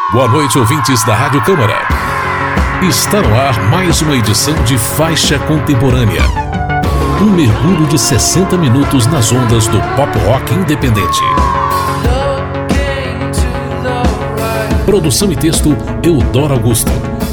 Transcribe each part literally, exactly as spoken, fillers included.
Boa noite, ouvintes da Rádio Câmara. Está no ar mais uma edição de Faixa Contemporânea. Um mergulho de sessenta minutos nas ondas do pop rock independente. Produção e texto, Eudoro Augusto.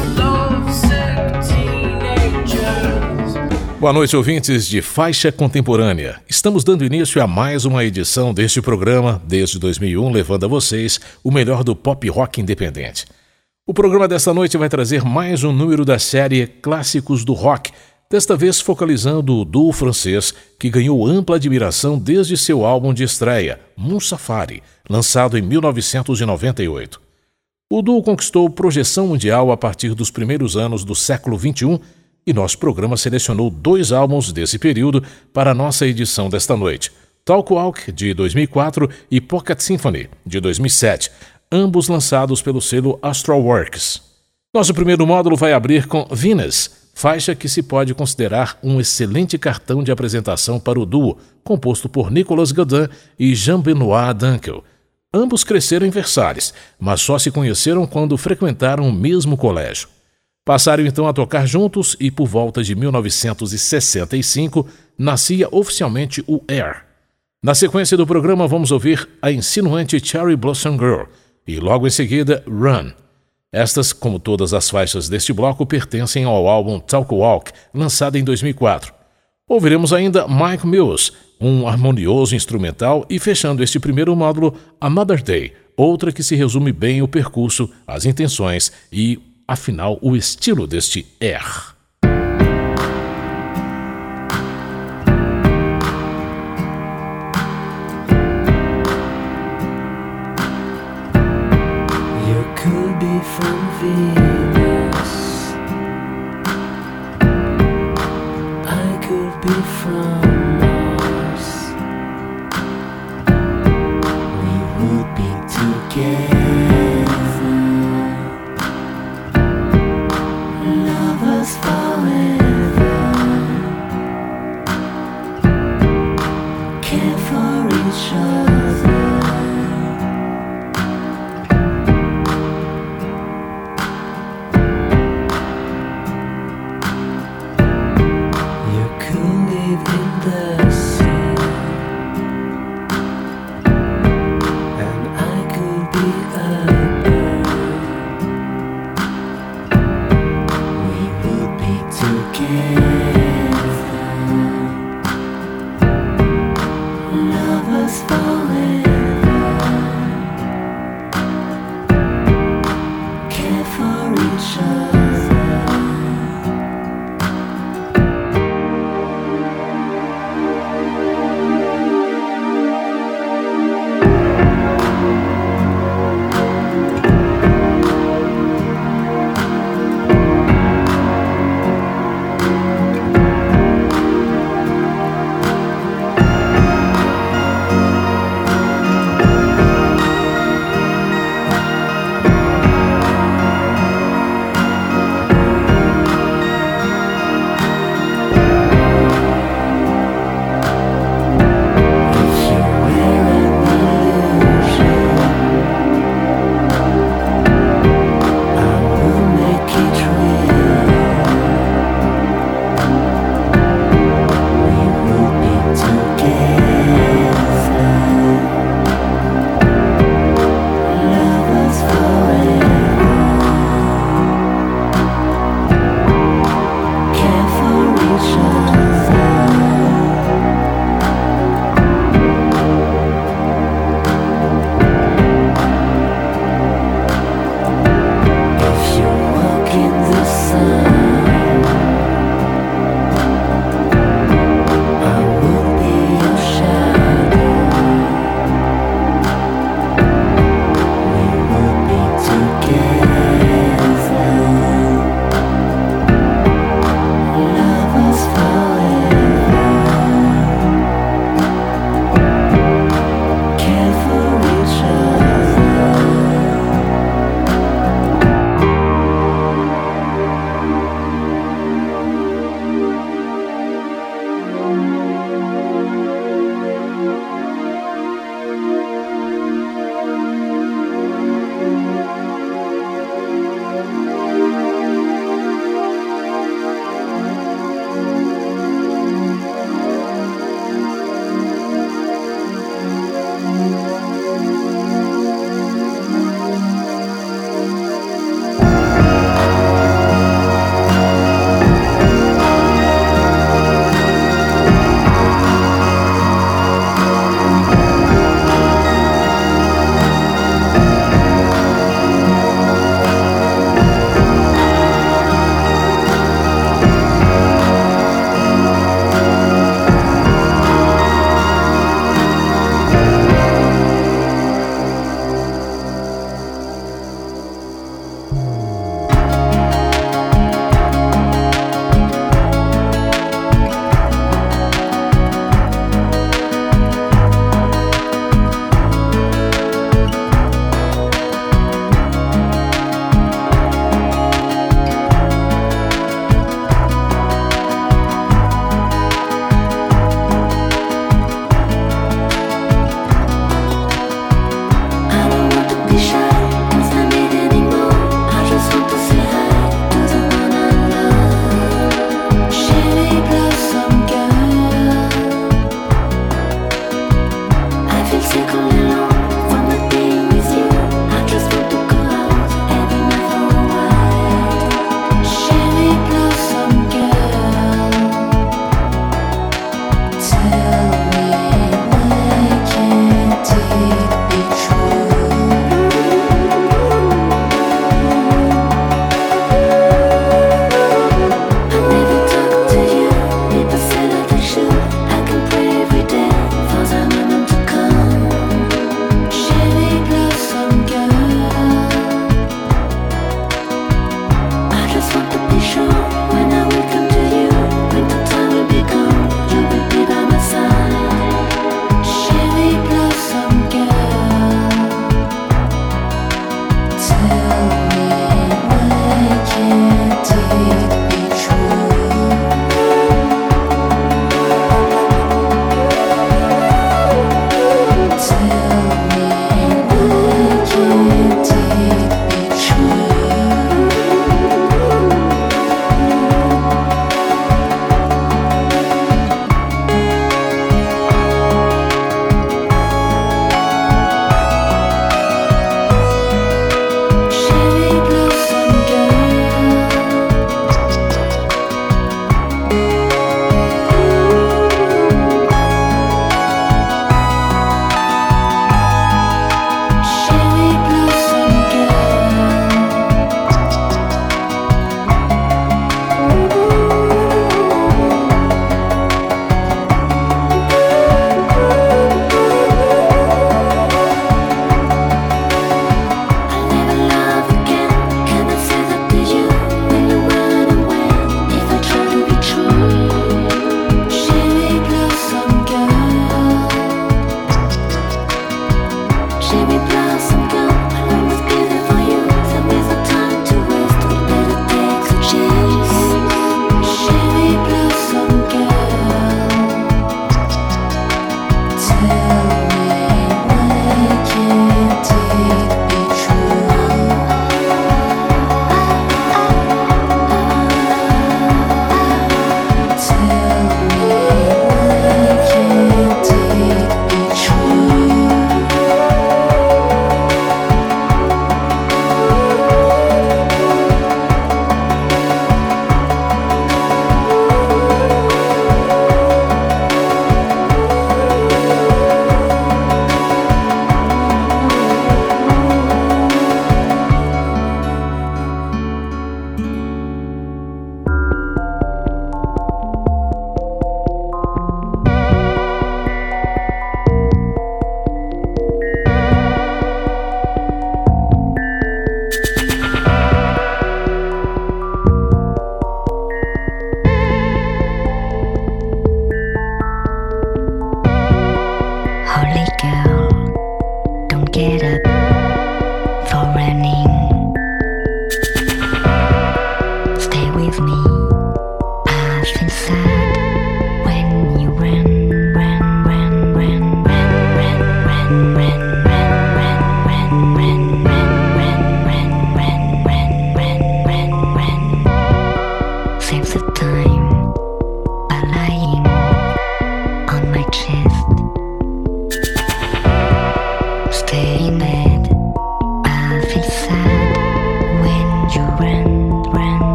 Boa noite, ouvintes de Faixa Contemporânea. Estamos dando início a mais uma edição deste programa, desde dois mil e um, levando a vocês o melhor do pop rock independente. O programa desta noite vai trazer mais um número da série Clássicos do Rock, desta vez focalizando o duo francês que ganhou ampla admiração desde seu álbum de estreia, Moon Safari, lançado em mil novecentos e noventa e oito. O duo conquistou projeção mundial a partir dos primeiros anos do século vinte e um e nosso programa selecionou dois álbuns desse período para a nossa edição desta noite, Talk Walk, de dois mil e quatro, e Pocket Symphony, de dois mil e sete, ambos lançados pelo selo Astralworks. Nosso primeiro módulo vai abrir com Venus, faixa que se pode considerar um excelente cartão de apresentação para o duo, composto por Nicolas Godin e Jean-Benoît Dunkel. Ambos cresceram em Versalhes, mas só se conheceram quando frequentaram o mesmo colégio. Passaram então a tocar juntos e por volta de mil novecentos e sessenta e cinco nascia oficialmente o Air. Na sequência do programa vamos ouvir a insinuante Cherry Blossom Girl e logo em seguida Run. Estas, como todas as faixas deste bloco, pertencem ao álbum Talk Walk, lançado em dois mil e quatro. Ouviremos ainda Mike Mills, um harmonioso instrumental, e fechando este primeiro módulo, A Mother Day, outra que se resume bem o percurso, as intenções e, afinal, o estilo deste Air. You could be from Venus, I could be from Mars. We would be together, forever, care for each other. You could live in the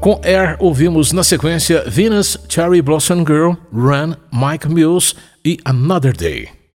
Com Air, ouvimos na sequência Venus, Cherry Blossom Girl, Run, Mike Mills e Another Day.